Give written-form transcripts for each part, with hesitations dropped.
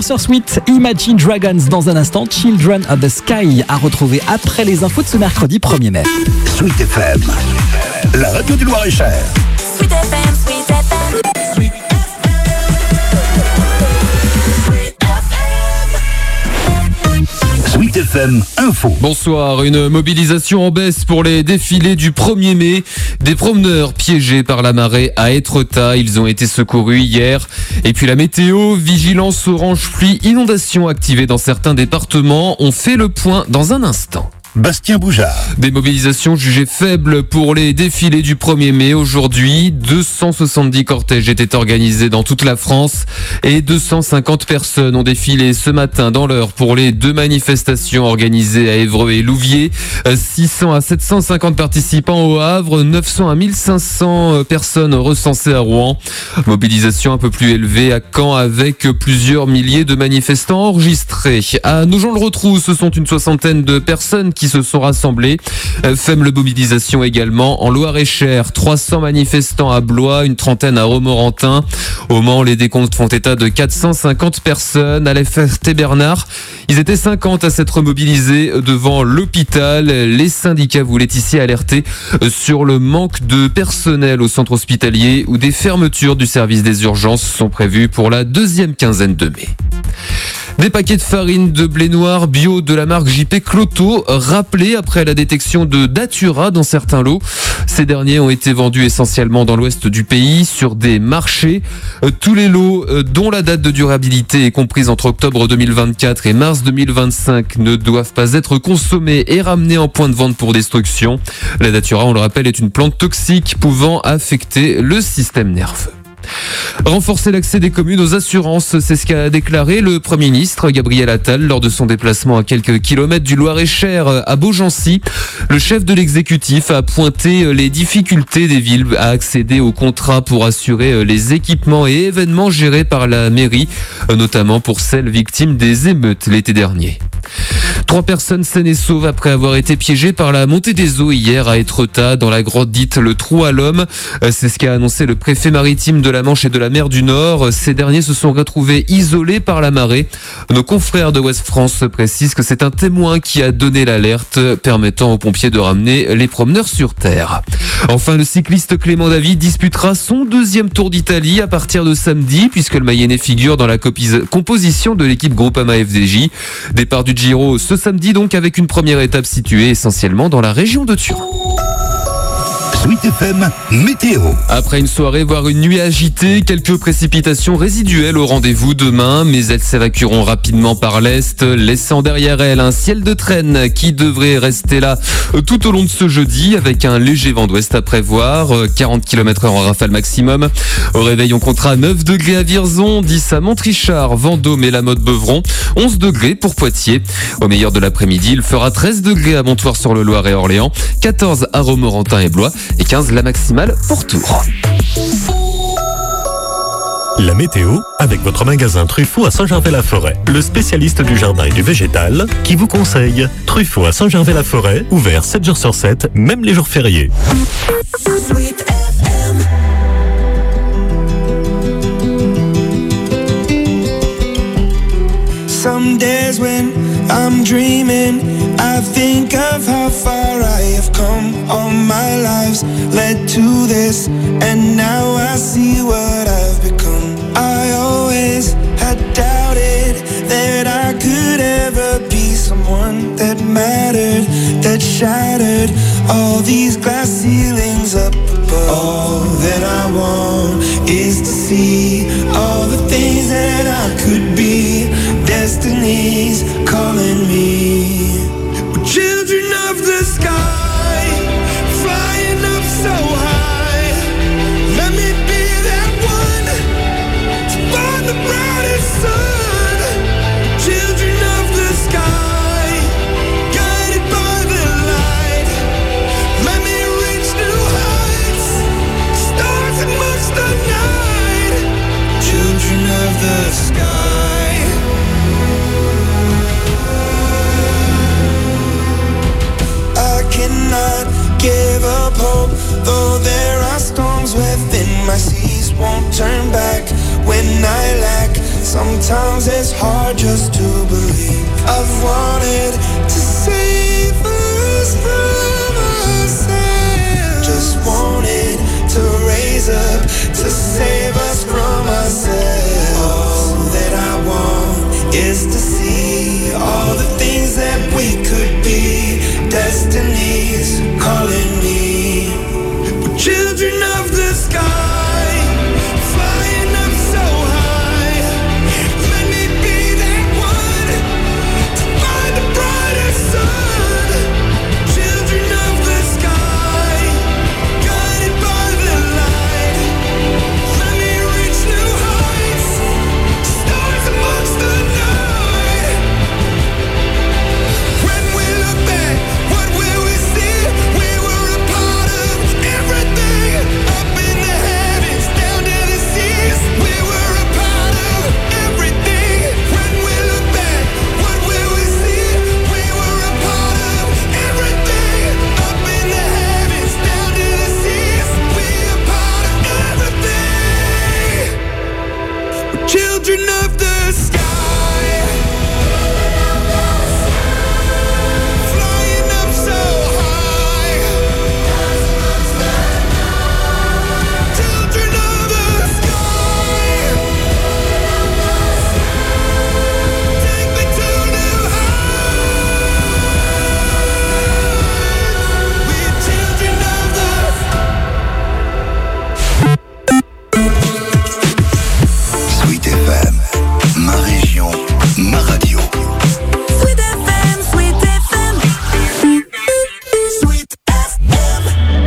Sweet, Imagine Dragons dans un instant. Children of the Sky à retrouver après les infos de ce mercredi 1er mai. Sweet FM, la radio du Loir-et-Cher. Sweet FM, Sweet FM. Sweet Sweet FM Info. Bonsoir, une mobilisation en baisse pour les défilés du 1er mai. Des promeneurs piégés par la marée à Étretat, ils ont été secourus hier. Et puis la météo, vigilance orange pluie, inondation activée dans certains départements. On fait le point dans un instant. Bastien Boujard. Des mobilisations jugées faibles pour les défilés du 1er mai. Aujourd'hui, 270 cortèges étaient organisés dans toute la France et 250 personnes ont défilé ce matin dans l'heure pour les 2 manifestations organisées à Évreux et Louviers. 600 à 750 participants au Havre, 900 à 1500 personnes recensées à Rouen. Mobilisation un peu plus élevée à Caen avec plusieurs milliers de manifestants enregistrés. À Nogent-le-Rotrou, ce sont une soixantaine de personnes qui se sont rassemblés. Faible mobilisation également en Loir-et-Cher. 300 manifestants à Blois, une trentaine à Romorantin. Au Mans, les décomptes font état de 450 personnes. À la Ferté-Bernard, ils étaient 50 à s'être mobilisés devant l'hôpital. Les syndicats voulaient ici alerter sur le manque de personnel au centre hospitalier où des fermetures du service des urgences sont prévues pour la 2e quinzaine de mai. Des paquets de farine de blé noir bio de la marque JP Cloto rappelés après la détection de datura dans certains lots. Ces derniers ont été vendus essentiellement dans l'ouest du pays sur des marchés. Tous les lots dont la date de durabilité est comprise entre octobre 2024 et mars 2025 ne doivent pas être consommés et ramenés en point de vente pour destruction. La datura, on le rappelle, est une plante toxique pouvant affecter le système nerveux. Renforcer l'accès des communes aux assurances, c'est ce qu'a déclaré le Premier ministre Gabriel Attal lors de son déplacement à quelques kilomètres du Loir-et-Cher à Beaugency. Le chef de l'exécutif a pointé les difficultés des villes à accéder aux contrats pour assurer les équipements et événements gérés par la mairie, notamment pour celles victimes des émeutes l'été dernier. 3 personnes saines et sauves après avoir été piégées par la montée des eaux hier à Étretat dans la grotte dite le Trou à l'Homme. C'est ce qu'a annoncé le préfet maritime de la Manche et de la mer du Nord. Ces derniers se sont retrouvés isolés par la marée. Nos confrères de Ouest France précisent que c'est un témoin qui a donné l'alerte permettant aux pompiers de ramener les promeneurs sur terre. Enfin, le cycliste Clément David disputera son 2e Tour d'Italie à partir de samedi puisque le Mayennais figure dans la composition de l'équipe Groupama FDJ. Départ du Giro ce samedi donc avec une première étape située essentiellement dans la région de Turin. Sweet FM Météo. Après une soirée, voire une nuit agitée, quelques précipitations résiduelles au rendez-vous demain, mais elles s'évacueront rapidement par l'est, laissant derrière elles un ciel de traîne qui devrait rester là tout au long de ce jeudi, avec un léger vent d'ouest à prévoir, 40 km/h en rafale maximum. Au réveil, on comptera 9 degrés à Vierzon, 10 à Montrichard, Vendôme et la Motte-Beuvron, 11 degrés pour Poitiers. Au meilleur de l'après-midi, il fera 13 degrés à Montoire-sur-le-Loir et Orléans, 14 à Romorantin et Blois, et 15 la maximale pour Tours. La météo avec votre magasin Truffaut à Saint-Gervais-la-Forêt, le spécialiste du jardin et du végétal qui vous conseille. Truffaut à Saint-Gervais-la-Forêt, ouvert 7 jours sur 7, même les jours fériés. Sweet FM. Some days when I'm dreaming, I think of how far I have come. All my lives led to this, and now I see what I've become. I always had doubted that I could ever be someone that mattered, that shattered all these glass ceilings up above. All that I want is to see all the things that I could be. Destiny's calling me. We're children of the sky, flying up so high. Let me be that one to find the brightest sun. Children of the sky, guided by the light. Let me reach new heights, stars amongst the night. Children of the sky. Cannot give up hope, though there are storms within my seas. Won't turn back when I lack Sometimes it's hard just to believe. I've wanted to save us from ourselves. Just wanted to raise up to save us from ourselves. All that I want is to see all the things that we could be. Destiny's calling me. We're children of the sky, flying up so high. Let me be that one to find the brighter sun. Children of the sky, guided by the light. Let me reach new heights, stars amongst the night. When we look back, what will we see? We were a part of everything, up in the heavens, down to the seas. We were a part of everything. When we look back, what will we see? We were a part of everything, up in the heavens, down to the seas. We are part of everything. We're children of the sky, flying up so high. Children of the sky, take me to new heights. We're children of the Sweet FM, ma région, ma radio. Sweet FM, Sweet FM. Sweet FM.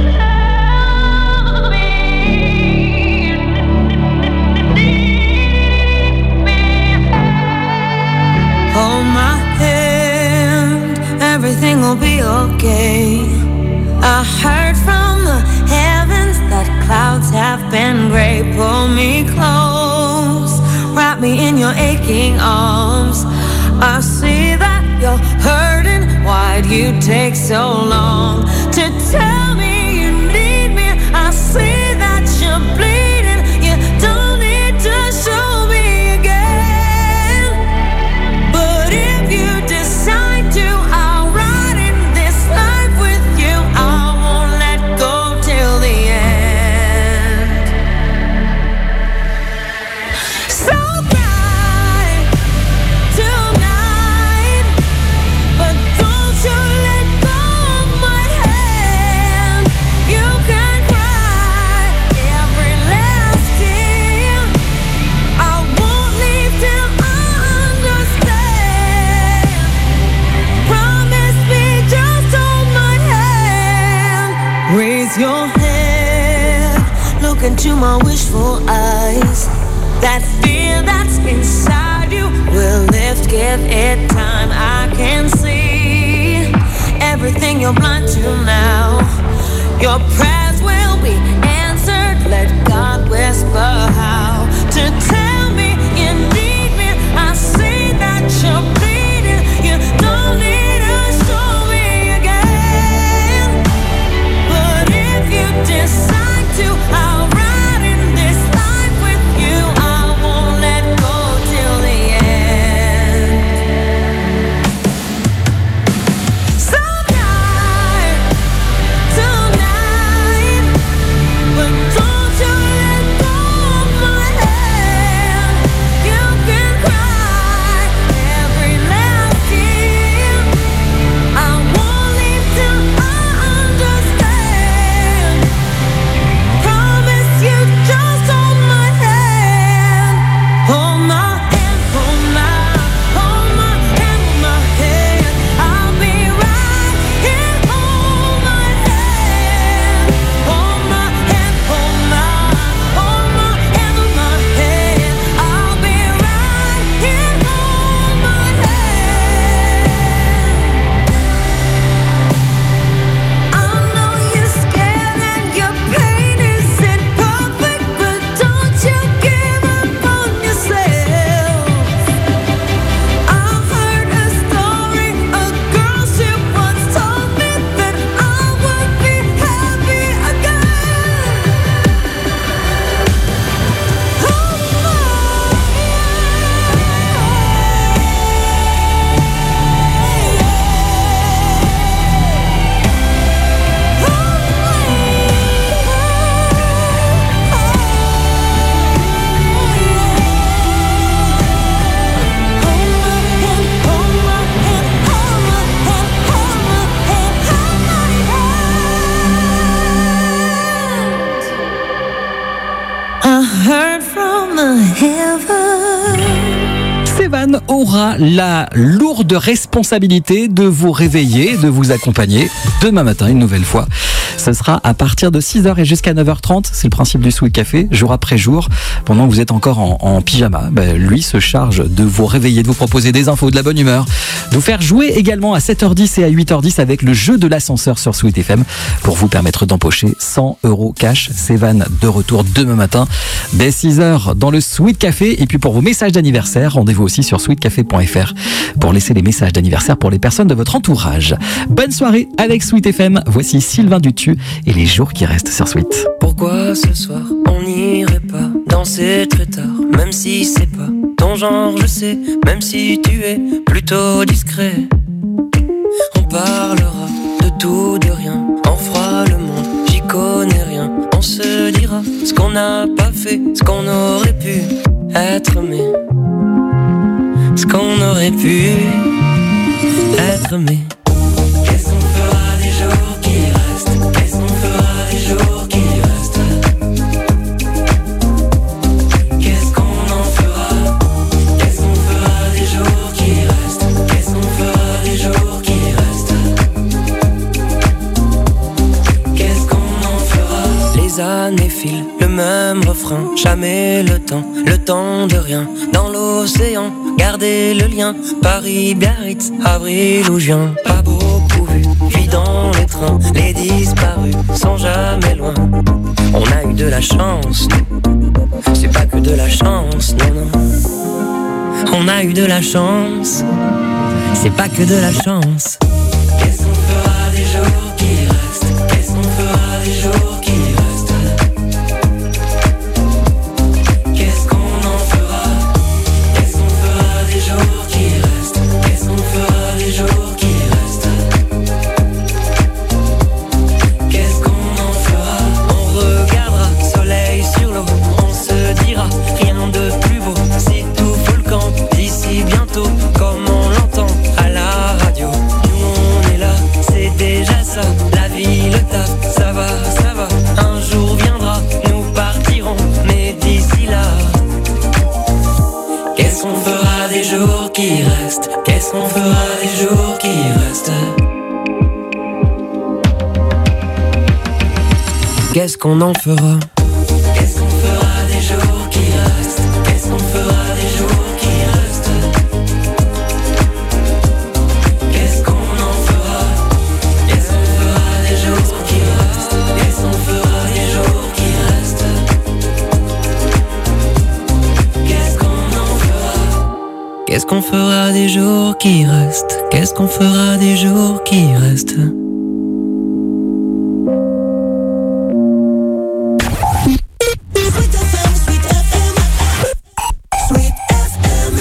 Hold my hand, everything will be okay. I heard from the heavens that clouds have been gray. Pull me close, wrap me in your aching arms. I see that you're hurting. Why'd you take so long to tell me you need me? I see that you're bleeding. You don't need to show me again. But if you decide to, I'll ride in this life with you. I won't let go till the end. So cry tonight, but don't you let go of my hand. You can cry every last tear. I won't leave till I understand. Promise me, just hold my hand. Raise your head, look into my wishful eyes. That fear that's inside you will lift, give it time. I can see everything you're blind to now. Your prayers will be answered. Let God whisper how to tell me you need me. I see that you're bleeding. You don't need to show me again. But if you decide to, I'll ride in this life with you. I won't let go till the end. So cry tonight, but don't you let go heaven. Sevan aura la lourde responsabilité de vous réveiller, de vous accompagner demain matin une nouvelle fois. Ce sera à partir de 6h et jusqu'à 9h30. C'est le principe du Sweet Café, jour après jour. Pendant que vous êtes encore en pyjama, lui se charge de vous réveiller, de vous proposer des infos, de la bonne humeur, de vous faire jouer également à 7h10 et à 8h10 avec le jeu de l'ascenseur sur Sweet FM pour vous permettre d'empocher 100 € cash. Sevan de retour demain matin dès 6h dans le Sweet Café. Et puis pour vos messages d'anniversaire, rendez-vous aussi sur sweetcafé.fr pour laisser les messages d'anniversaire pour les personnes de votre entourage. Bonne soirée avec Sweet FM. Voici Sylvain Dutu et les jours qui restent sur Sweet. Pourquoi ce soir on n'irait pas danser très tard, même si c'est pas ton genre, je sais, même si tu es plutôt discret. On parlera de tout, de rien, on fera le monde, j'y connais rien. On se dira ce qu'on n'a pas fait, ce qu'on aurait pu être, mais ce qu'on aurait pu être, mais qu'est-ce qu'on fera des jours qui restent? Qu'est-ce qu'on fera des jours qui restent? Qu'est-ce qu'on en fera? Qu'est-ce qu'on fera des jours qui restent? Qu'est-ce qu'on fera des jours qui restent? Qu'est-ce qu'on en fera? Les années filent, le même refrain, jamais le temps de rien. Dans l'océan, gardez le lien, Paris, Biarritz, avril ou juin. Pas beaucoup vu, puis dans les trains, les disparus sont jamais loin. On a eu de la chance, nous. C'est pas que de la chance, non, non. On a eu de la chance, c'est pas que de la chance. Qu'est-ce qu'on fera des jours qui restent? Qu'est-ce qu'on fera des jours qui restent? Qu'est-ce qu'on en fera? Qu'est-ce qu'on fera des jours qui restent? Qu'est-ce qu'on fera des jours qui restent? Qu'est-ce qu'on en fera? On regardera soleil sur l'eau, on se dira rien de plus beau. Si tout fout le camp d'ici bientôt, comme on l'entend à la radio. Nous on est là, c'est déjà ça. La vie, le taf, ça va, ça va. Un jour viendra, nous partirons, mais d'ici là, qu'est-ce qu'on fera des jours qui restent? Qu'est-ce qu'on fera des jours qui restent? Qu'est-ce qu'on en fera? Qu'est-ce qu'on fera des jours qui restent? Qu'est-ce qu'on fera des jours qui restent? Qu'est-ce qu'on en fera? Qu'est-ce qu'on fera des jours qui restent? Qu'est-ce qu'on fera des jours qui restent? Qu'est-ce qu'on en fera? Qu'est-ce qu'on fera des jours qui restent? Qu'est-ce qu'on fera des jours qui restent? Sweet FM, Sweet FM, Sweet FM.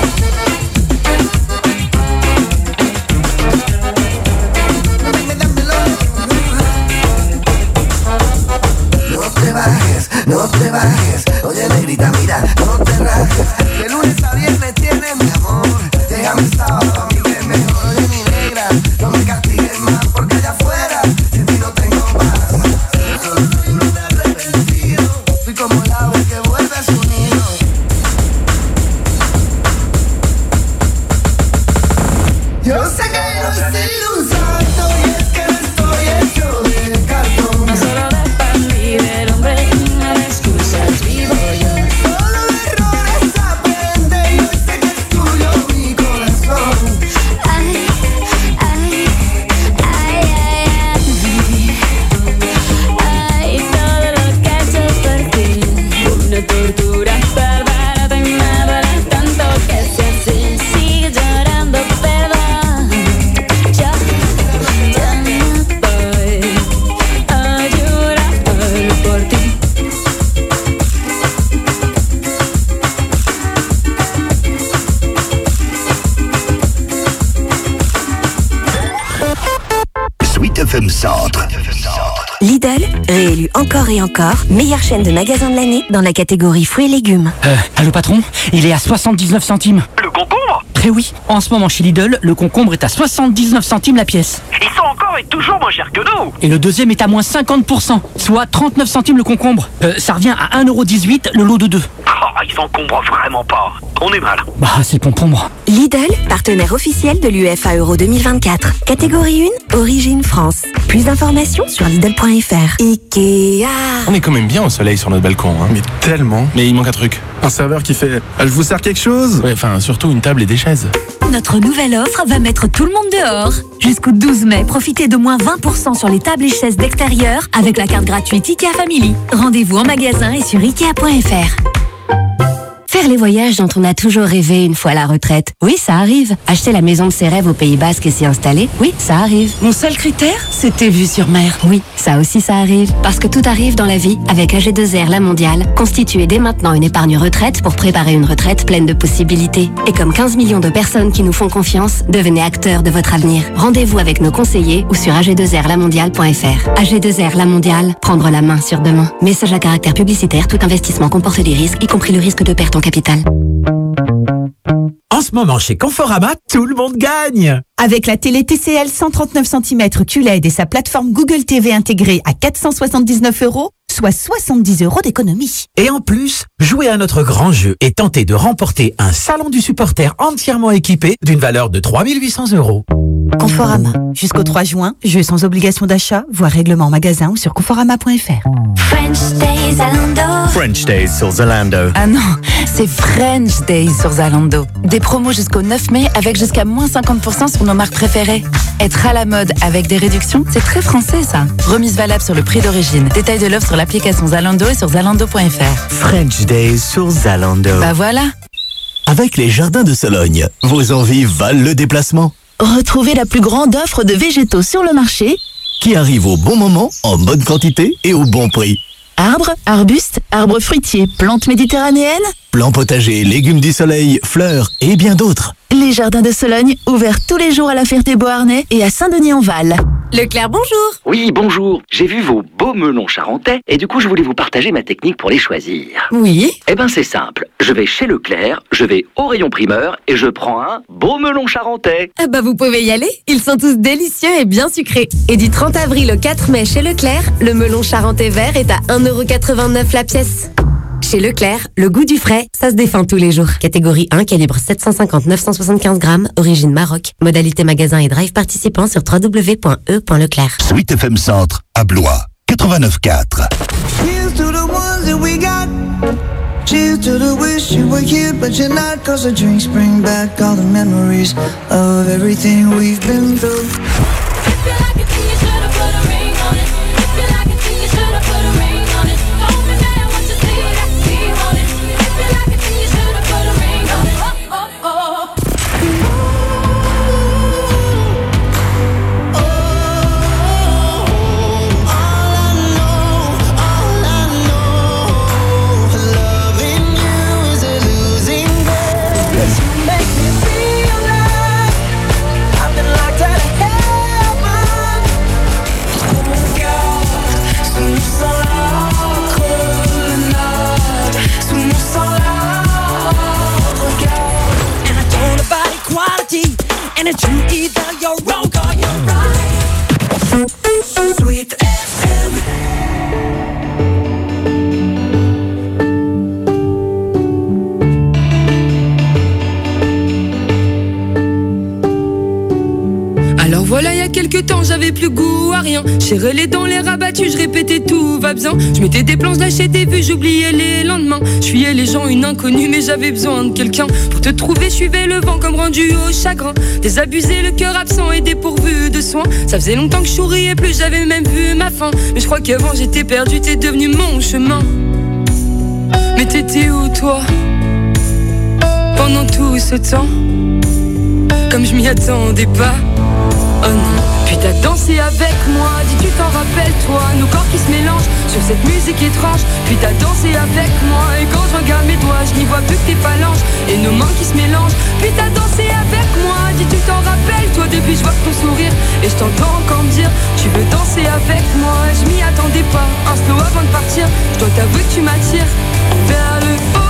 No te bajes, oye negrita, mira, no te rajes. De lunes a viernes tienes mi amor. Déjame sábado, a mí que es mejor. Oye mi negra, no me castigues más porque allá afuera sin ti no tengo paz. Yo solo soy un arrepentido. Fui como el ave que vuelve a su nido. Yo sé que no soy un santo y es que no estoy hecho de cartón. No solo dependí del hombre, no me excusas, vivo yo. Solo de errores aprende y hoy sé que es tuyo mi corazón. Ay, ay, ay, ay, ay, todo lo que he hecho por ti. Una tortura bárbara y me duele tanto que si así sigue llorando, perdón. Yo ya no voy a llorar por ti. Sweet FM Centre. Lidl, réélu encore et encore, meilleure chaîne de magasins de l'année dans la catégorie fruits et légumes. Allô patron, il est à 79 centimes. Le concombre? Eh oui, en ce moment chez Lidl, le concombre est à 79 centimes la pièce. Ils sont encore et toujours moins chers que nous. Et le deuxième est à moins 50%, soit 39 centimes le concombre. Ça revient à 1,18€ le lot de 2. Oh, ils encombrent vraiment pas. On est mal. Bah, c'est le concombre. Lidl, partenaire officiel de l'UEFA Euro 2024. Catégorie 1, origine France. Plus d'informations sur Lidl.fr. Ikea. On est quand même bien au soleil sur notre balcon, hein. Mais tellement. Mais il manque un truc. Un serveur qui fait « Je vous sers quelque chose ?» Ouais, enfin, surtout une table et des chaises. Notre nouvelle offre va mettre tout le monde dehors. Jusqu'au 12 mai, profitez de moins 20% sur les tables et chaises d'extérieur avec la carte gratuite Ikea Family. Rendez-vous en magasin et sur Ikea.fr. Faire les voyages dont on a toujours rêvé une fois à la retraite. Oui, ça arrive. Acheter la maison de ses rêves au Pays Basque et s'y installer. Oui, ça arrive. Mon seul critère, c'était vue sur mer. Oui, ça aussi ça arrive. Parce que tout arrive dans la vie avec AG2R La Mondiale. Constituez dès maintenant une épargne retraite pour préparer une retraite pleine de possibilités. Et comme 15 millions de personnes qui nous font confiance, devenez acteurs de votre avenir. Rendez-vous avec nos conseillers ou sur ag2rlamondiale.fr. AG2R La Mondiale, prendre la main sur demain. Message à caractère publicitaire, tout investissement comporte des risques, y compris le risque de perte en capital. En ce moment, chez Conforama, tout le monde gagne! Avec la télé TCL 139 cm QLED et sa plateforme Google TV intégrée à 479 €, soit 70 € d'économie. Et en plus, jouez à notre grand jeu et tentez de remporter un salon du supporter entièrement équipé d'une valeur de 3 800 €. Conforama. Jusqu'au 3 juin, jeu sans obligation d'achat, voire règlement en magasin ou sur conforama.fr. French Days Zalando. French Days sur Zalando. Ah non, c'est French Days sur Zalando. Des promos jusqu'au 9 mai avec jusqu'à moins 50% sur nos marques préférées. Être à la mode avec des réductions, c'est très français ça. Remise valable sur le prix d'origine. Détail de l'offre sur l'application Zalando et sur Zalando.fr. French Days sur Zalando. Bah voilà. Avec les jardins de Sologne, vos envies valent le déplacement. Retrouvez la plus grande offre de végétaux sur le marché, Qui arrive au bon moment, en bonne quantité et au bon prix. arbres, arbustes, arbres fruitiers, plantes méditerranéennes. Plants potagers, légumes du soleil, fleurs et bien d'autres. Les jardins de Sologne, ouverts tous les jours à la Ferté-Beauharnais et à Saint-Denis-en-Val. Leclerc, bonjour. Oui, bonjour. J'ai vu vos beaux melons charentais et du coup, je voulais vous partager ma technique pour les choisir. Oui. Eh ben, c'est simple. Je vais chez Leclerc, je vais au rayon primeur et je prends un beau melon charentais. Ah bah vous pouvez y aller, ils sont tous délicieux et bien sucrés. Et du 30 avril au 4 mai chez Leclerc, le melon charentais vert est à 1,89 € la pièce. Chez Leclerc, le goût du frais, ça se défend tous les jours. Catégorie 1, calibre 750-975 grammes, origine Maroc. Modalité magasin et drive participant sur www.e.leclerc. Sweet FM Centre, à Blois, 89.4. Here's to the ones that we got. Cheers to the wish you were here, but you're not. Cause the drinks bring back all the memories of everything we've been through. Make Alors voilà, il y a quelques temps, j'avais plus goût à rien. J'ai les dents, les rabattus, je répétais tout va bien. Je mettais des plans, je lâchais des vues, j'oubliais les lendemains. Je fuyais les gens, une inconnue, mais j'avais besoin de quelqu'un. Pour te trouver, je suivais le vent comme rendu au chagrin. Désabusé, le cœur absent et dépourvu de soins. Ça faisait longtemps que je souriais plus, j'avais même vu ma fin. Mais je crois qu'avant j'étais perdu, t'es devenu mon chemin. Mais t'étais où toi pendant tout ce temps? Comme je m'y attendais pas. Oh non. Puis t'as dansé avec moi, dis tu t'en rappelles toi. Nos corps qui se mélangent sur cette musique étrange. Puis t'as dansé avec moi, et quand je regarde mes doigts, je n'y vois plus que tes phalanges et nos mains qui se mélangent. Puis t'as dansé avec moi, dis tu t'en rappelles toi. Depuis je vois ton sourire et je t'entends encore me dire tu veux danser avec moi. Je m'y attendais pas, un slow avant de partir. Je dois t'avouer que tu m'attires vers le haut.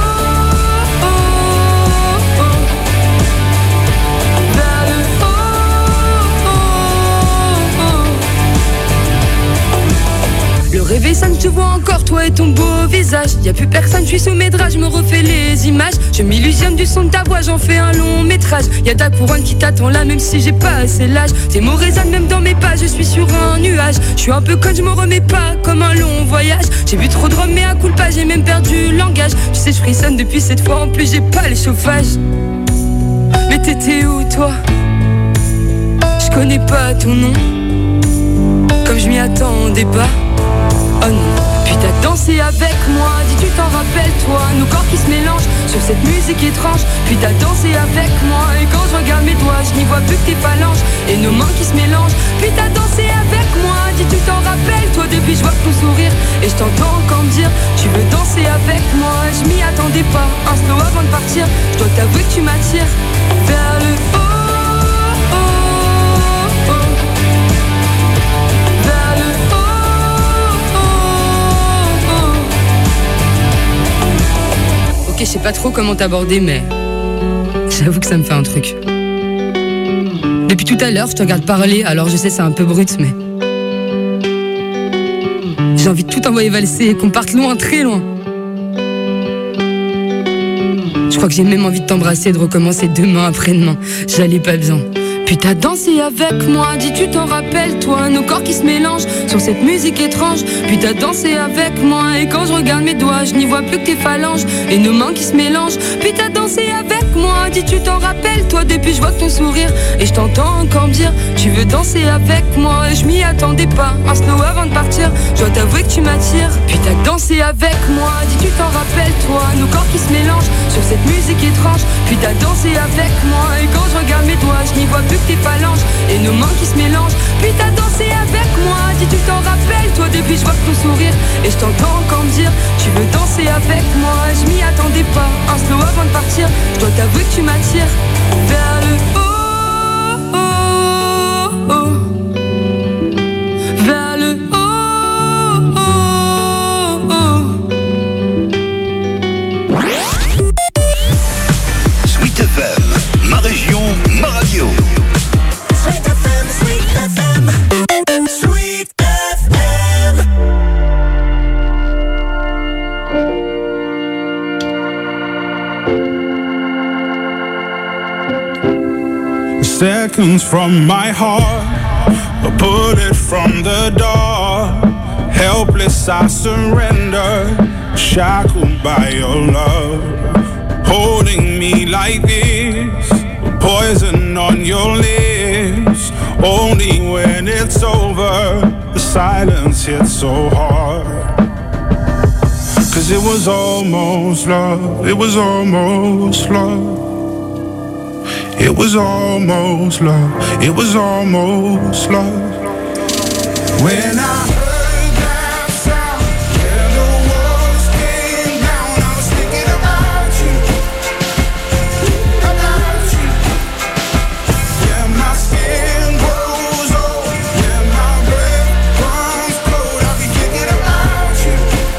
Le réveil sonne, je te vois encore, toi et ton beau visage. Y'a plus personne, je suis sous mes draps, je me refais les images. Je m'illusionne du son de ta voix, j'en fais un long métrage. Y'a ta couronne qui t'attend là, même si j'ai pas assez l'âge. Tes mots résonnent même dans mes pas, je suis sur un nuage. Je suis un peu conne, je me remets pas comme un long voyage. J'ai bu trop de rhum, mais à coup pas, j'ai même perdu le langage. Tu sais, je frissonne depuis cette fois, en plus j'ai pas les chauffages. Mais t'étais où toi? Je connais pas ton nom, comme je m'y attendais pas. Oh non. Puis t'as dansé avec moi, dis tu t'en rappelles toi. Nos corps qui se mélangent sur cette musique étrange. Puis t'as dansé avec moi, et quand je regarde mes doigts, je n'y vois plus que tes phalanges et nos mains qui se mélangent. Puis t'as dansé avec moi, dis tu t'en rappelles toi. Depuis je vois ton sourire et je t'entends encore me dire tu veux danser avec moi. Je m'y attendais pas, un slow avant de partir. Je dois t'avouer que tu m'attires vers le haut. Je sais pas trop comment t'aborder, mais j'avoue que ça me fait un truc. Depuis tout à l'heure, je te regarde parler, alors je sais c'est un peu brut, mais j'ai envie de tout envoyer valser et qu'on parte loin, très loin. Je crois que j'ai même envie de t'embrasser et de recommencer demain après-demain. J'allais pas bien. Puis t'as dansé avec moi, dis tu t'en rappelles toi. Nos corps qui se mélangent sur cette musique étrange. Puis t'as dansé avec moi, et quand je regarde mes doigts, je n'y vois plus que tes phalanges et nos mains qui se mélangent. Puis t'as dansé avec moi, dis tu t'en rappelles toi. Depuis je vois ton sourire et je t'entends encore me dire tu veux danser avec moi. Je m'y attendais pas, un slow avant de partir. Je dois t'avouer que tu m'attires. Puis t'as dansé avec moi, dis tu t'en rappelles toi. Nos corps qui se mélangent sur cette musique étrange. Puis t'as dansé avec moi, et quand je regarde mes doigts, je n'y vois plus que tes phalanges et nos mains qui se mélangent. Puis t'as dansé avec moi, dis tu t'en rappelles toi. Depuis je vois ton sourire et je t'entends encore me dire tu veux danser avec moi. Je m'y attendais pas, un slow avant de partir. Je dois t'avouer que tu m'attires vers le haut, oh, oh. Vers le haut, oh, oh. Sweet FM, ma région, ma radio. Sweet FM, Sweet FM, Sweet FM. Seconds from my heart, a bullet from the dark. Helpless I surrender, shackled by your love. Holding me like this, poison on your lips. Only when it's over, the silence hits so hard. 'Cause it was almost love, it was almost love. It was almost love, it was almost love. When I heard that sound, when the walls came down, I was thinking about you, about you. Yeah, my skin grows old, yeah, my breath runs cold. I'll be thinking about you,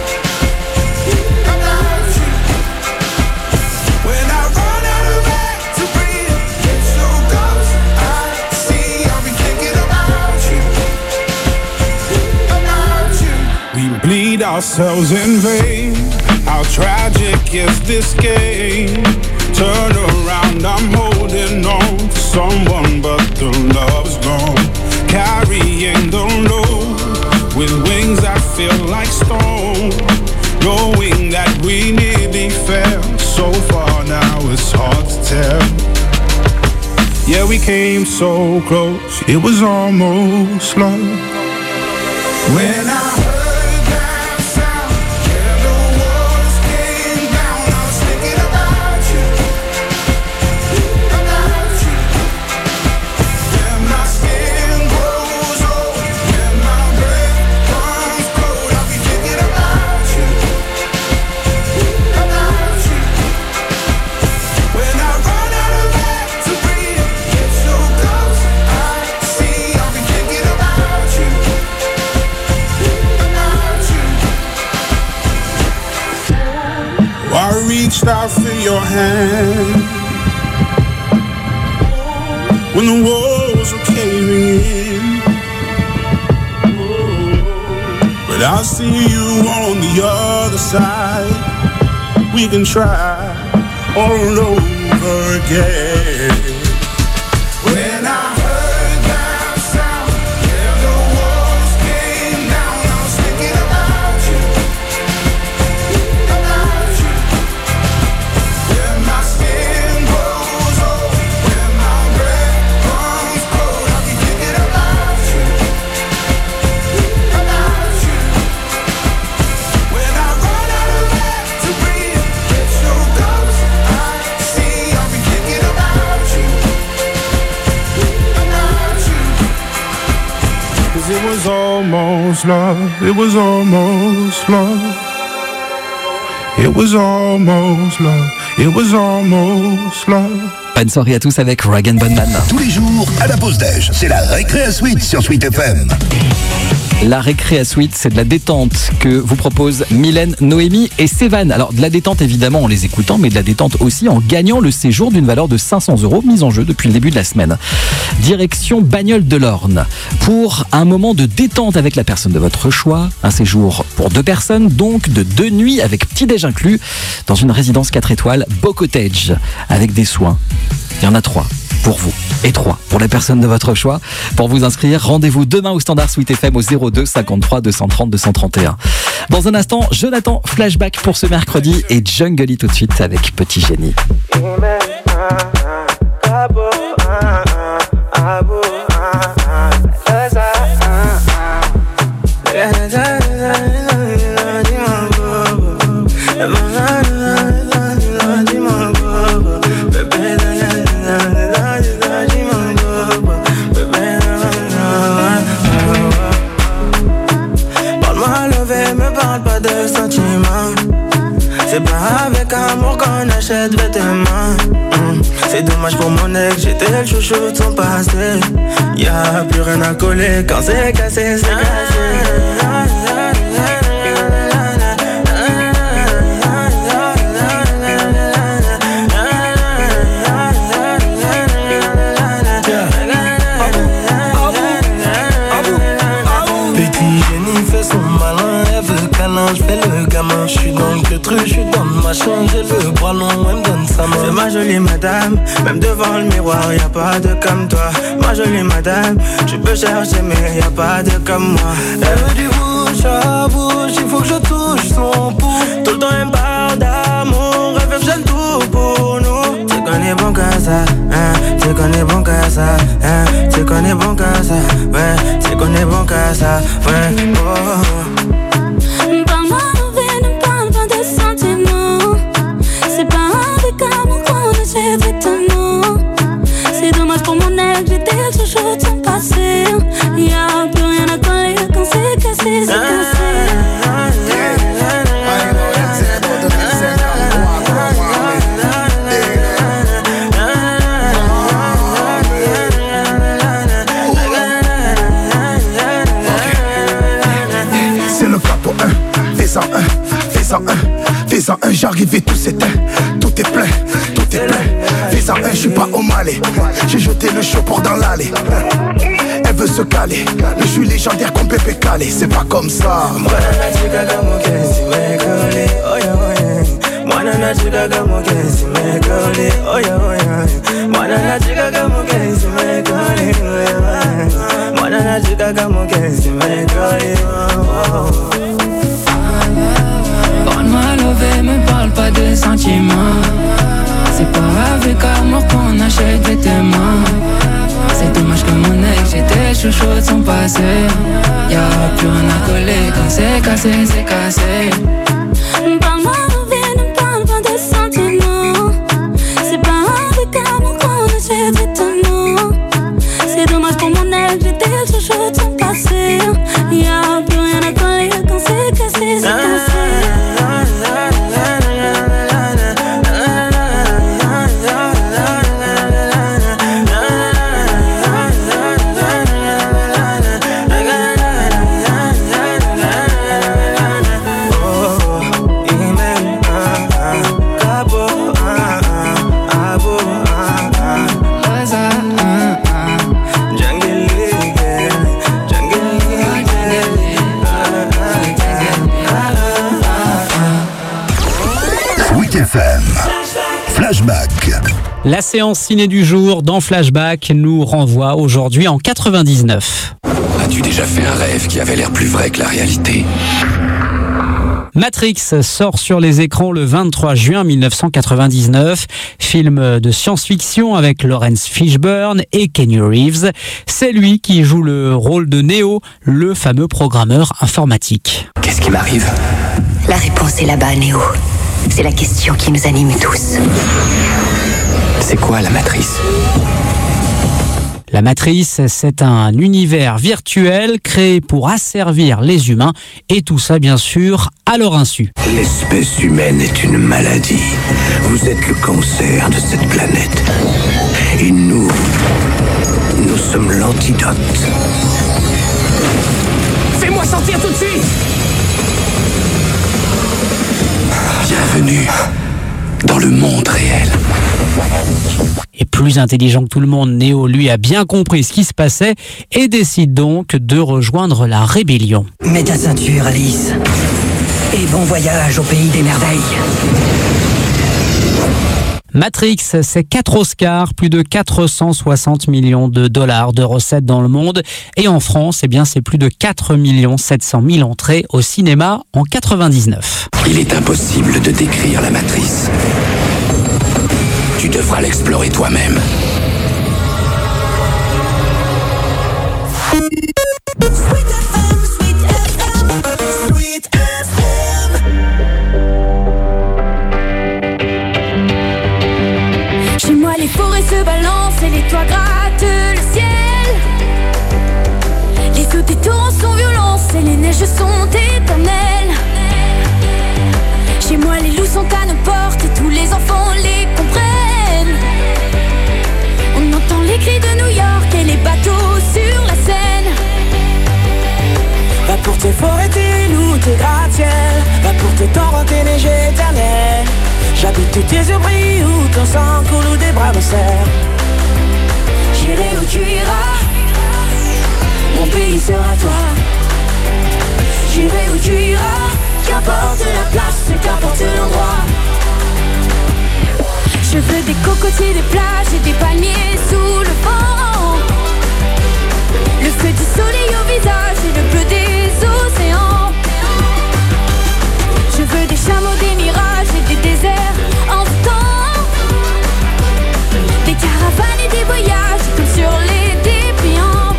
about you. When I run out of air to breathe, it's so close, I see. I'll be thinking about you, about you. We bleed ourselves in vain. How tragic is this game? Turn around, I'm holding on to someone, but the love's gone. Yeah, we came so close, it was almost love. When I heard that sound, yeah, the walls came down. I was thinking about you, about you. When my skin grows old, when my breath comes cold, I'll be thinking about you, about you. When I run out of air to breathe, get so close, I see, I'll be thinking about you, about you. I reached out for your hand when the walls were caving in, but I see you on the other side. We can try all over again. When I heard that sound, yeah, the walls came down. I was thinking about you, about you. When my skin grows old, when my breath comes cold, I'll be thinking about you, about you. When I run out of air to breathe, get so close, I see, I'll be thinking about you, about you. 'Cause it was almost love, it was almost love. It was almost love, it was almost love. Bonne soirée à tous avec Rag & Bone Man. Tous les jours, à la pause déj, c'est la récré à Suite sur Suite FM. La récré à Suite, c'est de la détente que vous proposent Mylène, Noémie et Sévan. Alors de la détente évidemment en les écoutant, mais de la détente aussi en gagnant le séjour d'une valeur de 500 € mise en jeu depuis le début de la semaine. Direction Bagnoles de l'Orne pour un moment de détente avec la personne de votre choix. Un séjour pour 2 personnes, donc de 2 nuits avec petit-déj inclus dans une résidence 4 étoiles Beau Cottage avec des soins. Il y en a 3 pour vous et 3 pour les personnes de votre choix. Pour vous inscrire, rendez-vous demain au standard Suite FM au 02 53 230 231. Dans un instant, Jonathan, flashback pour ce mercredi et Jungle tout de suite avec Petit Génie. C'est pas avec amour qu'on achète vêtements. C'est dommage pour mon ex, j'étais le chouchou de son passé. Y'a plus rien à coller quand c'est cassé, c'est cassé. Je fais le gamin, je suis dans le truc, je suis dans le machin, j'ai le bras long, elle me donne sa main. C'est ma jolie madame, même devant le miroir, y'a pas de comme toi. Ma jolie madame, tu peux chercher mais y'a pas de comme moi. Elle veut du bouche à bouche, il faut que je touche son pouls. Tout le temps elle me parle d'amour, elle fait j'aime tout pour nous. C'est qu'on est bon qu'à ça, hein, c'est qu'on est bon qu'à ça, hein, c'est qu'on est bon qu'à ça, ouais, c'est qu'on est bon qu'à ça, ouais, oh. C'est dommage pour mon ex, j'étais le chouchou de son passé. Y'a plus rien à coller quand c'est cassé, c'est cassé. C'est le capot 1, fais-en un, fais-en un, fais-en un, j'arrive et tout s'éteint, tout est plein, tout est plein. Fais-en un, je suis pas au Malais, j'ai jeté le show pour dans l'allée. Elle veut se caler, je suis légendaire comme Pépé Calé, c'est pas comme ça. Parle-moi lové, me parle pas de sentiments. C'est pas avec amour qu'on achète des témoins. cassé. Y'a plus rien à coller. Quand c'est cassé, c'est cassé. Parle-moi de vie, ne parle pas de sentiments. C'est pas avec amour qu'on achète étonnant. C'est dommage pour mon ex, j'étais le chouchou de son passé. Y'a plus rien à coller. Quand c'est cassé, c'est cassé. Flashback. La séance ciné du jour dans Flashback nous renvoie aujourd'hui en 99. As-tu déjà fait un rêve qui avait l'air plus vrai que la réalité ? Matrix sort sur les écrans le 23 juin 1999, film de science-fiction avec Lawrence Fishburne et Keanu Reeves. C'est lui qui joue le rôle de Neo, le fameux programmeur informatique. Qu'est-ce qui m'arrive ? La réponse est là-bas, Néo. C'est la question qui nous anime tous. C'est quoi la matrice ? La matrice, c'est un univers virtuel créé pour asservir les humains et tout ça, bien sûr, à leur insu. L'espèce humaine est une maladie. Vous êtes le cancer de cette planète. Et nous sommes l'antidote. Fais-moi sortir tout de suite! Bienvenue dans le monde réel. Et plus intelligent que tout le monde, Neo, lui, a bien compris ce qui se passait et décide donc de rejoindre la rébellion. Mets ta ceinture, Alice. Et bon voyage au pays des merveilles. Matrix, c'est 4 Oscars, plus de 460 millions de dollars de recettes dans le monde. Et en France, eh bien, c'est plus de 4 700 000 entrées au cinéma en 99. Il est impossible de décrire la matrice. Tu devras l'explorer toi-même. Chez moi les forêts se balancent et les toits grattent le ciel. Les eaux des torrents sont violentes et les neiges sont éternelles. Chez moi les loups sont à nos portes et tous les enfants les comprennent. On entend les cris de New York et les bateaux sur la Seine. Va pour tes forêts, tes loups, tes gratte-ciel. Va pour tes torrents, tes neiges éternelles. J'habite où tes yeux brillent, où ton sang coule, où des bras me serrent. J'irai où tu iras, mon pays sera toi. J'irai où tu iras, qu'importe la place, qu'importe l'endroit. Je veux des cocotiers, des plages et des palmiers sous le vent. Le feu du soleil au visage et le bleu des océans. Je veux des chameaux, des mirages et des déserts en temps. Des caravanes et des voyages comme sur les dépliants.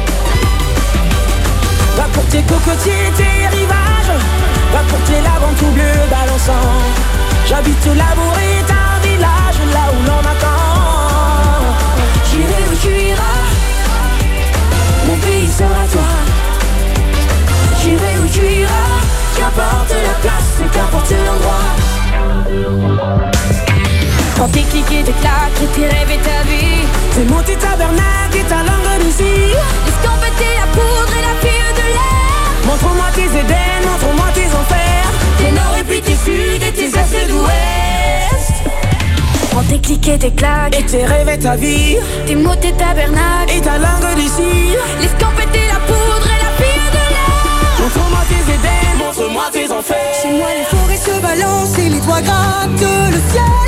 Va pour tes cocotiers, tes rivages. Va pour tes laves tout bleu balançant. J'habite au labour et un village là où l'on m'attend. J'irai où tu iras, mon pays sera toi. J'irai où tu iras, qu'importe la place et qu'importe l'endroit. Quand tes clics et tes claques et tes rêves et ta vie. Tes mots, tes tabernacles et ta langue d'ici. Escampetez la poudre et la fille de l'air. Montre-moi tes Éden, montre-moi tes enfers. Tes nord et puis tes sud et tes est et d'ouest. Prends tes clics et tes claques et tes rêves et ta vie. Tes mots, tes tabernacles et ta langue d'ici. L'escampetez la poudre et la fille de l'air. Montre-moi tes Éden, montre-moi tes enfers. Chez moi les forêts se balancent et les toits grattent le ciel.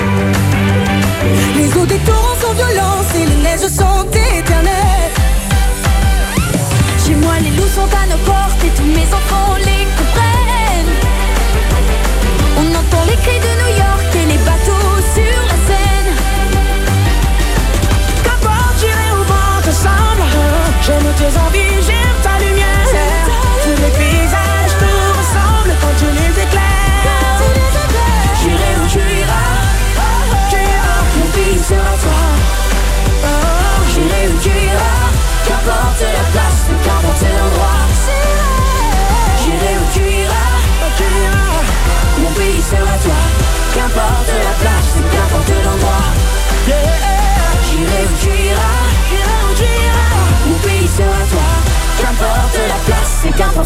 Les eaux des torrents sont violentes et les neiges sont éternelles. Chez moi les loups sont à nos portes et tous mes enfants les comprennent. On entend les cris de New York et les bateaux sur la Seine. Qu'importe, j'irai où vent te semble. J'aime tes envies, j'aime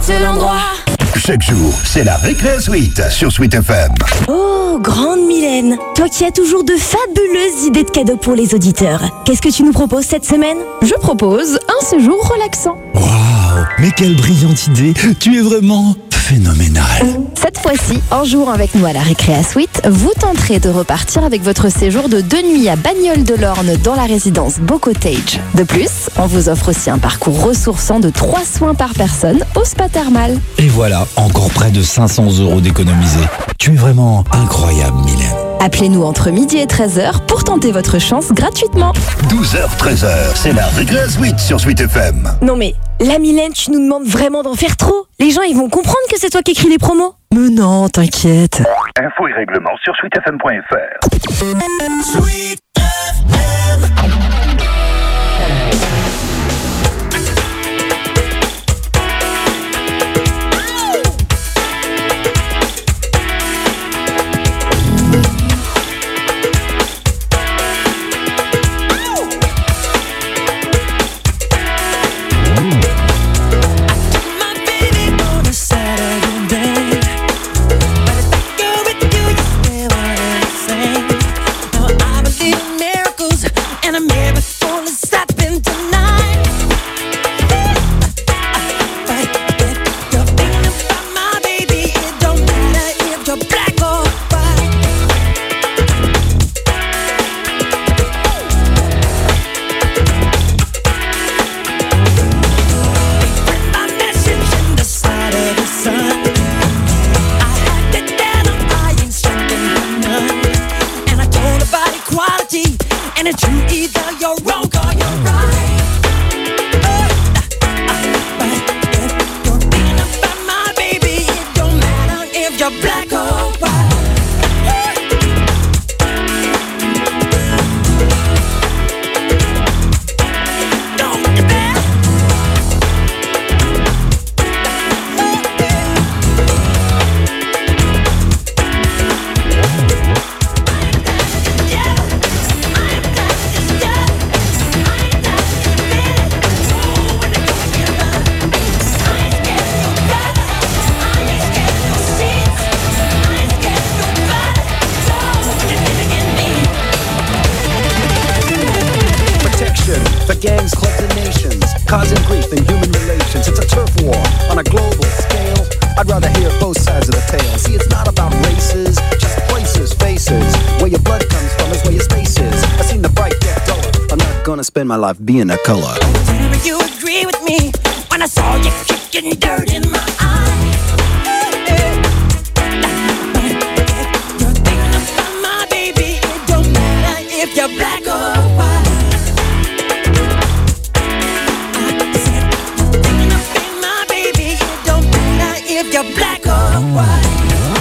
seul endroit. Chaque jour, c'est la Récré Suite sur Sweet FM. Oh, grande Mylène, toi qui as toujours de fabuleuses idées de cadeaux pour les auditeurs. Qu'est-ce que tu nous proposes cette semaine? Je propose un séjour relaxant. Waouh, mais quelle brillante idée. Tu es vraiment phénoménal. Cette fois-ci, en jouant avec nous à la Récréa Suite, vous tenterez de repartir avec votre séjour de 2 nuits à Bagnoles-de-l'Orne dans la résidence Beau Cottage. De plus, on vous offre aussi un parcours ressourçant de 3 soins par personne au spa thermal. Et voilà, encore près de 500 € d'économiser. Tu es vraiment incroyable, Mylène. Appelez-nous entre midi et 13h pour tenter votre chance gratuitement. 12h, 13h, c'est la Récré Suite sur Sweet FM. Non mais, la Mylène, tu nous demandes vraiment d'en faire trop. Les gens, ils vont comprendre que c'est toi qui écris les promos. Mais non, t'inquiète. Infos et règlements sur sweetfm.fr. Sweet FM. Spend my life being a color. Did you agree with me when I saw you kicking dirt in my eye? You're thinking about my baby. It don't matter if you're black or white. I said you're thinking about my baby. It don't matter if you're black or white.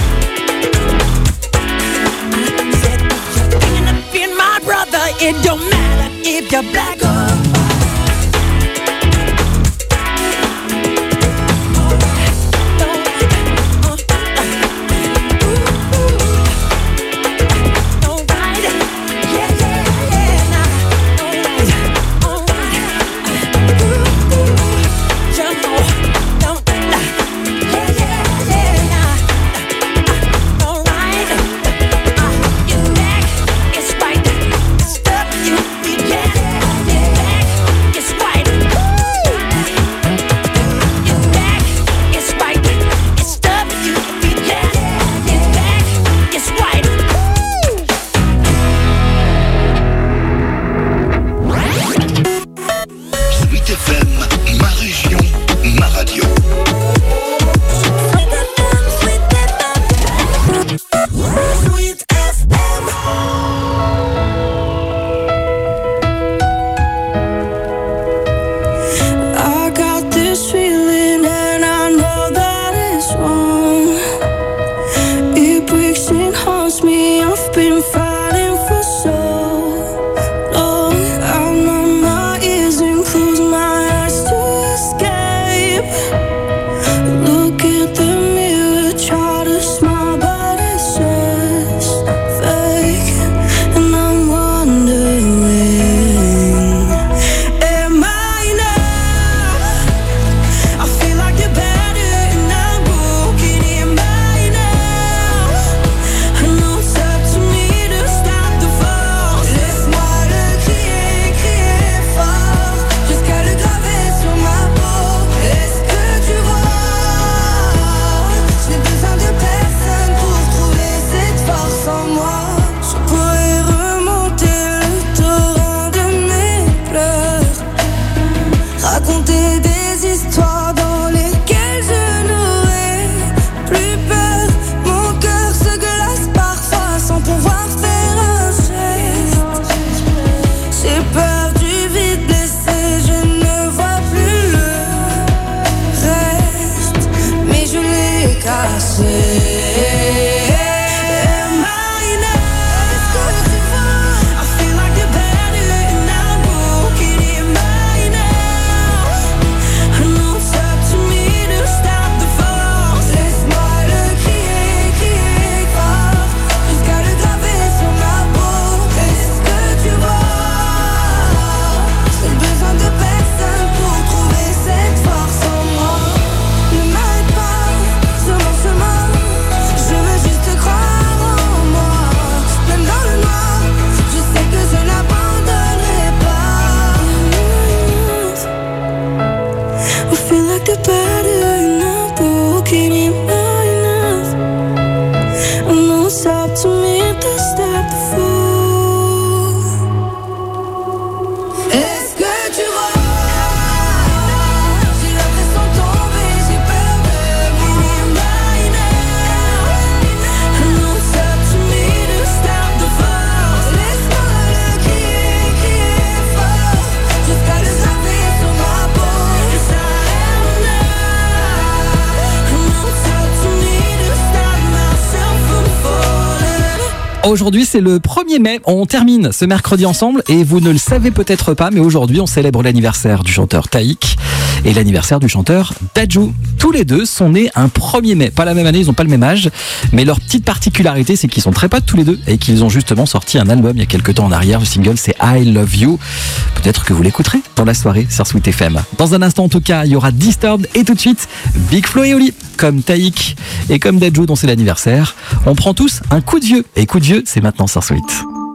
I said you're thinking of being my brother. It don't matter if you're black or white. raconter des histoires dans lesquelles je n'aurai plus peur. Mon cœur se glace parfois sans pouvoir faire un geste. J'ai peur du vide blessé, je ne vois plus le reste, mais je l'ai caché. Aujourd'hui, c'est le 1er mai. On termine ce mercredi ensemble et vous ne le savez peut-être pas, mais aujourd'hui, on célèbre l'anniversaire du chanteur Taïk et l'anniversaire du chanteur Dadju. Tous les deux sont nés un 1er mai. Pas la même année, ils n'ont pas le même âge, mais leur petite particularité, c'est qu'ils sont très potes tous les deux et qu'ils ont justement sorti un album il y a quelques temps en arrière. Le single, c'est I Love You. Peut-être que vous l'écouterez dans la soirée sur Sweet FM. Dans un instant, en tout cas, il y aura Disturbed et tout de suite, Big Flo et Oli. Comme Taïk et comme Dadju dont c'est l'anniversaire, on prend tous un coup de vieux. Et coup de vieux, c'est maintenant sur Sweet.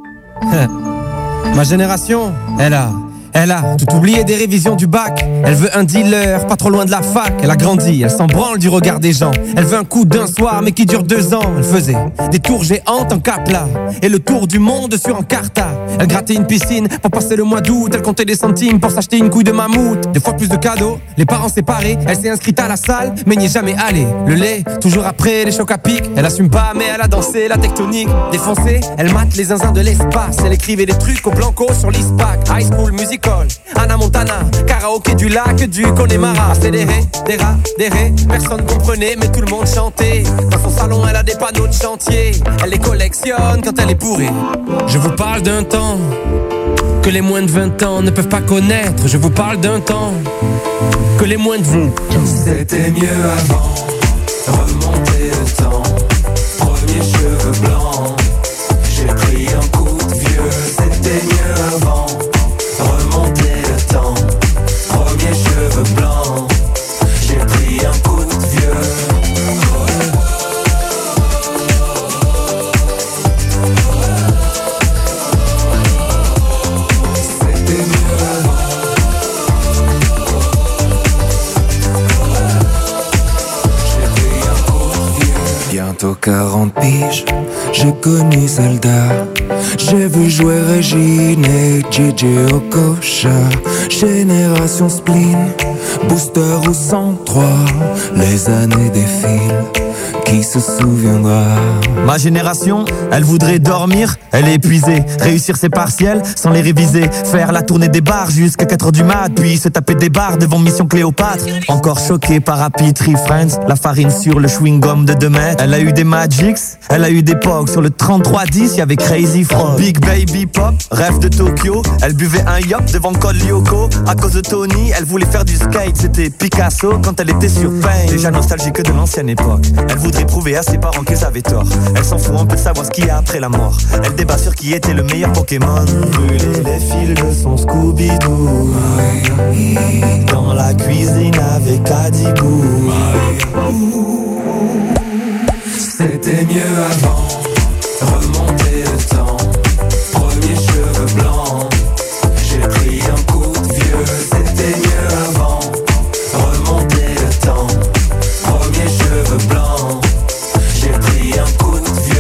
Ma génération, elle a tout oublié des révisions du bac. Elle veut un dealer, pas trop loin de la fac. Elle a grandi, elle s'en branle du regard des gens. Elle veut un coup d'un soir, mais qui dure 2 ans. Elle faisait des tours géantes en Capla et le tour du monde sur Encarta. Elle grattait une piscine pour passer le mois d'août. Elle comptait des centimes pour s'acheter une couille de mammouth. 2 fois plus de cadeaux, les parents séparés. Elle s'est inscrite à la salle, mais n'y est jamais allée. Le lait, toujours après les chocs à pic. Elle assume pas, mais elle a dansé la tectonique. Défoncée, elle mate les zinzins de l'espace. Elle écrivait des trucs au blanco sur l'ISPAC. High School Musical, Anna Montana, karaoké du lac du Connemara. Accéléré, des rats, des raies, personne comprenait mais tout le monde chantait. Dans son salon elle a des panneaux de chantier. Elle les collectionne quand elle est bourrée. Je vous parle d'un temps que les moins de 20 ans ne peuvent pas connaître. Je vous parle d'un temps que les moins de 20 ans. C'était mieux avant, remonter le temps. Premier cheveux blancs, j'ai pris un coup de vieux. C'était mieux avant, remonter le temps. Premier cheveux blancs, j'ai pris un coup de vieux. C'était mieux avant. J'ai pris un coup de vieux. Bientôt 40 piges, j'ai connu Zelda. J'ai vu jouer Régine et JJ Okocha. Génération spleen, booster au 103. Les années défilent, qui se souviendra? Ma génération, elle voudrait dormir, elle est épuisée. Réussir ses partiels sans les réviser. Faire la tournée des bars jusqu'à 4h du mat. Puis se taper des bars devant Mission Cléopâtre. Encore choquée par Happy Tree Friends. La farine sur le chewing-gum de 2 mètres. Elle a eu des Magics, elle a eu des Pogs. Sur le 3310, y'avait Crazy Frog. Big Baby Pop, rêve de Tokyo. Elle buvait un yop devant Col Lyoko. À cause de Tony, elle voulait faire du skate. C'était Picasso quand elle était sur Pain. Déjà nostalgique de l'ancienne époque. Elle voudrait prouver à ses parents qu'ils avaient tort. Elle s'en fout un peu de savoir ce qu'il y a après la mort. Elle débat sur qui était le meilleur Pokémon. Brûler les fils de son Scooby-Doo. Dans la cuisine avec Adibou. C'était mieux avant, remonter le temps. Premier cheveux blancs, j'ai pris un coup de vieux. C'était mieux avant, remonter le temps. Premier cheveux blancs, j'ai pris un coup de vieux.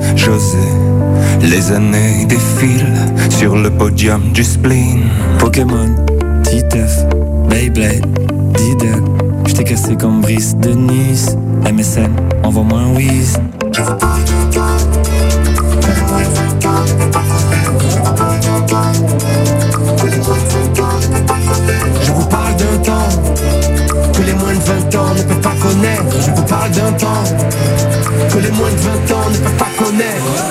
José. Les années défilent sur le podium du spleen. Pokémon, Titeuf, Beyblade, Diddle. J't'ai cassé comme Brice de Nice. MSN, envoie-moi un whiz. Je vous parle d'un temps que les moins de 20 ans ne peuvent pas connaître. Je vous parle d'un temps que les moins de 20 ans ne peuvent pas connaître.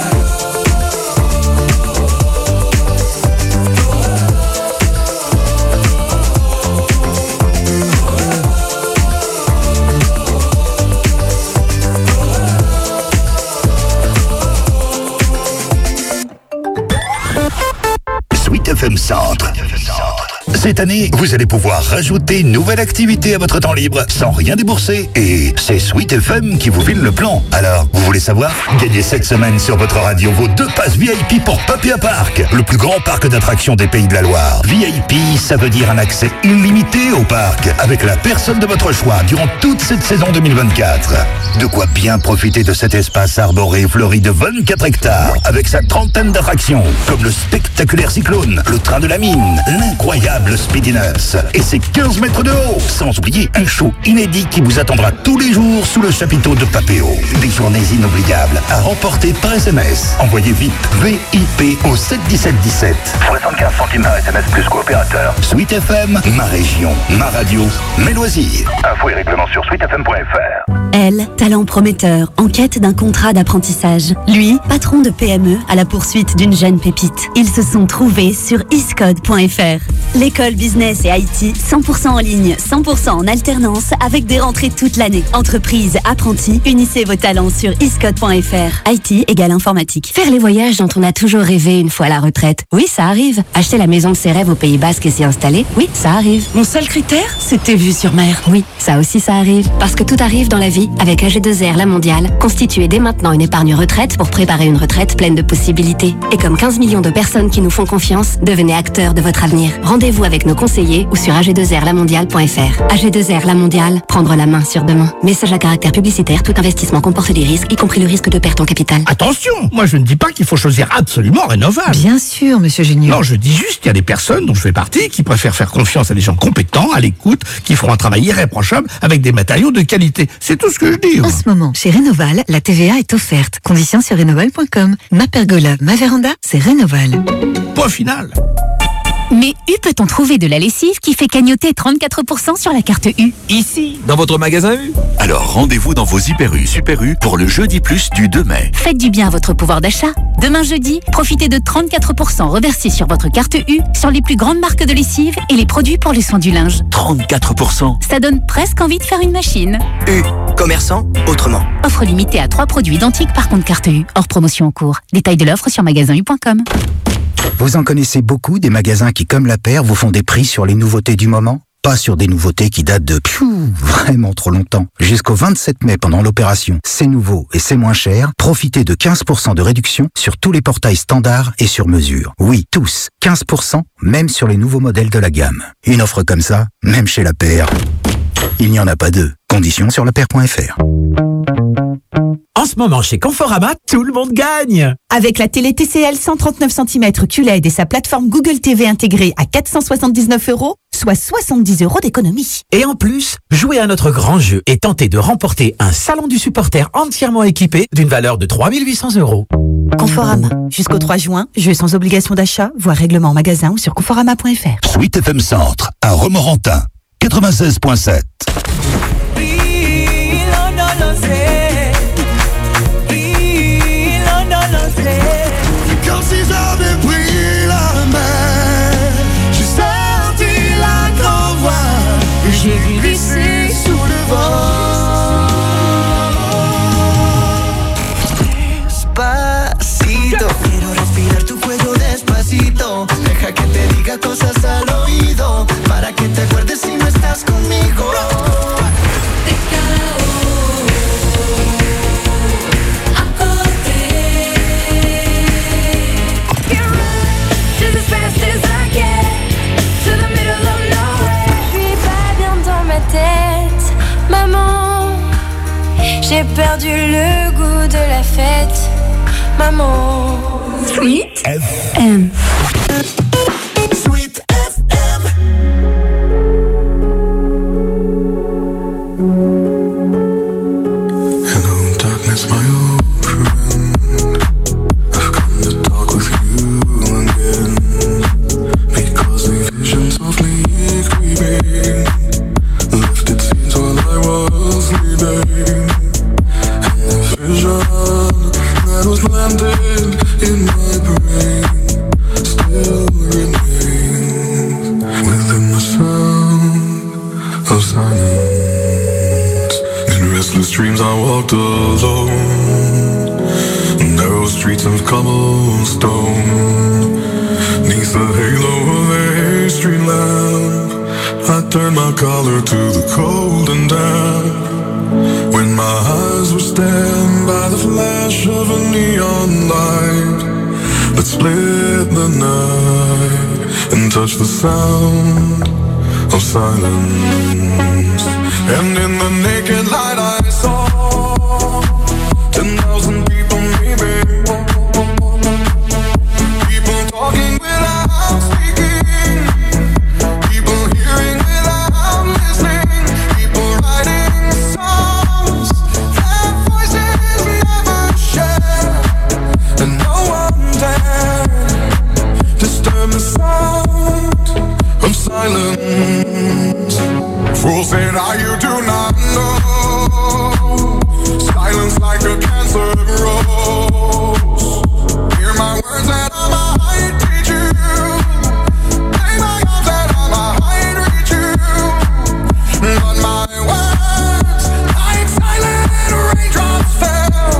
Sweet FM Centre. Cette année, vous allez pouvoir rajouter une nouvelle activité à votre temps libre sans rien débourser. Et c'est Sweet FM qui vous file le plan. Alors, vous voulez savoir? Gagnez cette semaine sur votre radio vos 2 passes VIP pour Papéa Park, le plus grand parc d'attractions des Pays de la Loire. VIP, ça veut dire un accès illimité au parc, avec la personne de votre choix durant toute cette saison 2024. De quoi bien profiter de cet espace arboré et fleuri de 24 hectares, avec sa trentaine d'attractions, comme le spectaculaire cyclone, le train de la mine, l'incroyable Speediness et ses 15 mètres de haut, sans oublier un show inédit qui vous attendra tous les jours sous le chapiteau de Papéo. Des journées inoubliables à remporter par SMS. Envoyez vite VIP au 71717. 75 centimes par SMS plus coopérateur. Sweet FM, ma région, ma radio, mes loisirs. Infos et règlements sur sweetfm.fr. Elle, talent prometteur, en quête d'un contrat d'apprentissage. Lui, patron de PME à la poursuite d'une jeune pépite. Ils se sont trouvés sur iscode.fr. L'école business et IT 100% en ligne, 100% en alternance avec des rentrées toute l'année. Entreprise, apprentis, unissez vos talents sur iscode.fr. IT égale informatique. Faire les voyages dont on a toujours rêvé une fois à la retraite. Oui, ça arrive. Acheter la maison de ses rêves au Pays Basque et s'y installer. Oui, ça arrive. Mon seul critère, c'était vue sur mer. Oui, ça aussi ça arrive. Parce que tout arrive dans la vie. Avec AG2R La Mondiale, constituez dès maintenant une épargne retraite pour préparer une retraite pleine de possibilités. Et comme 15 millions de personnes qui nous font confiance, devenez acteurs de votre avenir. Rendez-vous avec nos conseillers ou sur ag2rlamondiale.fr. AG2R La Mondiale, prendre la main sur demain. Message à caractère publicitaire, tout investissement comporte des risques, y compris le risque de perte en capital. Attention, moi je ne dis pas qu'il faut choisir absolument Rénovable. Bien sûr, monsieur Génieux. Non, je dis juste qu'il y a des personnes dont je fais partie qui préfèrent faire confiance à des gens compétents, à l'écoute, qui feront un travail irréprochable avec des matériaux de qualité. C'est tout ce que je dis. En ce moment, chez Rénoval, la TVA est offerte. Conditions sur rénoval.com. Ma pergola, ma véranda, c'est Rénoval. Point final. Mais U peut-on trouver de la lessive qui fait cagnotter 34% sur la carte U? Ici, dans votre magasin U. Alors rendez-vous dans vos Hyper U, Super U pour le jeudi plus du 2 mai. Faites du bien à votre pouvoir d'achat. Demain jeudi, profitez de 34% reversés sur votre carte U sur les plus grandes marques de lessive et les produits pour les soins du linge. 34%. Ça donne presque envie de faire une machine. U, commerçant autrement. Offre limitée à 3 produits identiques par compte carte U. Hors promotion en cours. Détail de l'offre sur magasin-u.com. Vous en connaissez beaucoup des magasins qui, comme La Paire, vous font des prix sur les nouveautés du moment? Pas sur des nouveautés qui datent de vraiment trop longtemps. Jusqu'au 27 mai pendant l'opération C'est nouveau et c'est moins cher, profitez de 15% de réduction sur tous les portails standards et sur mesure. Oui, tous. 15%, même sur les nouveaux modèles de la gamme. Une offre comme ça, même chez La Paire, il n'y en a pas deux. Conditions sur lapaire.fr. En ce moment, chez Conforama, tout le monde gagne. Avec la télé TCL 139 cm QLED et sa plateforme Google TV intégrée à 479 €, soit 70 € d'économie. Et en plus, jouez à notre grand jeu et tentez de remporter un salon du supporter entièrement équipé d'une valeur de 3 800 €. Conforama. Jusqu'au 3 juin, jeu sans obligation d'achat, voire règlement en magasin ou sur conforama.fr. Sweet FM Centre, à Romorantin, 96.7. Comme si j'avais pris la main, j'ai sorti la grand voix et j'ai glissé sous le vent. Despacito, quiero respirar tu cuello despacito. Deja que te diga cosas al oído para que te acuerdes si no estás conmigo. Maman, j'ai perdu le goût de la fête. Sweet FM. Sweet FM. Hello, darkness, my old friend. I've come to talk with you again, because the vision softly creeping left its scenes while I was sleeping, and the vision that was planted in my brain still remains within the sound of silence. In restless dreams I walked alone, narrow streets of cobblestone, neath the halo of a street lamp. I turned my collar to the cold and damp, when my eyes were stabbed by the flash of a neon light that split the night and touched the sound of silence. And in the naked light I saw 10,000 people, maybe, people talking without speaking, people hearing without listening, people writing songs that voices never share, and no one dared disturb the sound of silence. Fools say now you do not know, silence like a cancer grows. Hear my words that I might teach you, play my arms that I might reach you, but my words like silent raindrops fell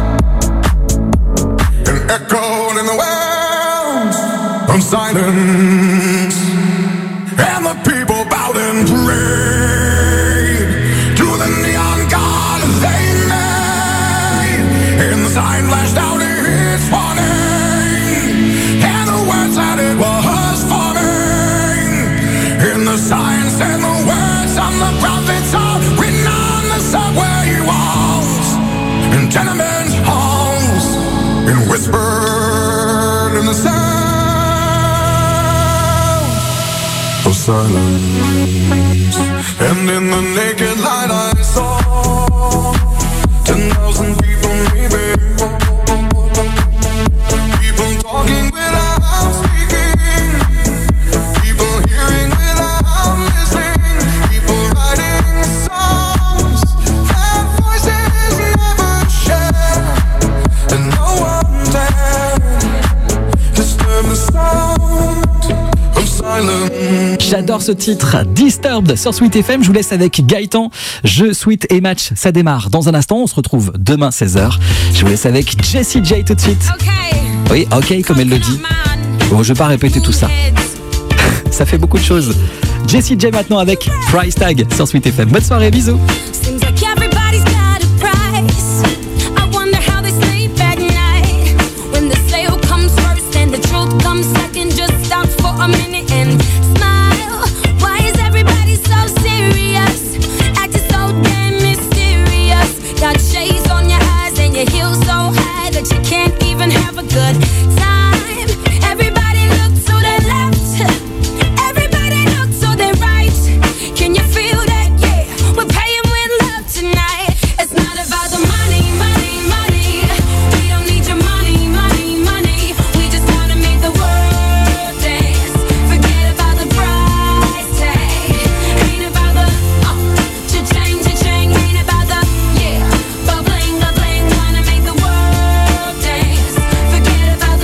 and echoed in the wells of silence. And the people bowed and prayed to the neon god they made, and the sign flashed out its warning, and the words that it was forming, and the sign said the words of the prophets are written on the subway walls and tenement halls, and whispered in the sound of silence. And in the naked light I saw 10,000 people, maybe, people talking without speaking, people hearing without listening, people writing songs that voices never share, and no one dared disturb the sound of silence. J'adore ce titre, Disturbed sur Sweet FM. Je vous laisse avec Gaëtan. Jeu, Sweet et match, ça démarre dans un instant. On se retrouve demain 16h. Je vous laisse avec Jessie J tout de suite. Oui, ok, comme elle le dit. Bon, je vais pas répéter tout ça. Ça fait beaucoup de choses. Jessie J maintenant avec Price Tag sur Sweet FM. Bonne soirée, bisous. Seems like everybody's got a price. I wonder how they sleep at night. When the sale comes first and the truth comes second, just stop for a minute and smile. Why is everybody so serious? Acting so damn mysterious. Got shades on your eyes and your heels so high that you can't even have a good time. Everybody look to the left. Everybody look to the right. Can you feel that? Yeah, we're paying with love tonight. It's not about the money, money, money. We don't need your money, money, money. We just wanna make the world dance. Forget about the price tag. Ain't about the cha-ching, cha-ching. Ain't about the, yeah, ba-bling, ba-bling. Wanna make the world dance. Forget about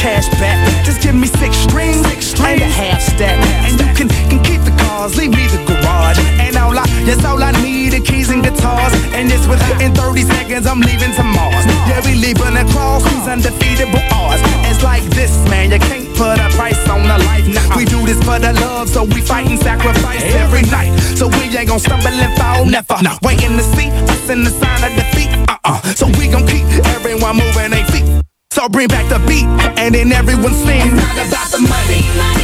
cash back. Just give me 6 strings and a half stack. And you can keep the cars, leave me the garage. And all I need are keys and guitars. And it's within 30 seconds I'm leaving to Mars. Yeah, we leaving across these undefeatable odds. It's like this, man, you can't put a price on the life. Nah, we do this for the love, so we fight and sacrifice every night. So we ain't gon' stumble and fall, never. Waiting to see us in the sign of defeat. So we gon' keep everyone moving their feet. So bring back the beat, and then everyone sings. It's not about the money.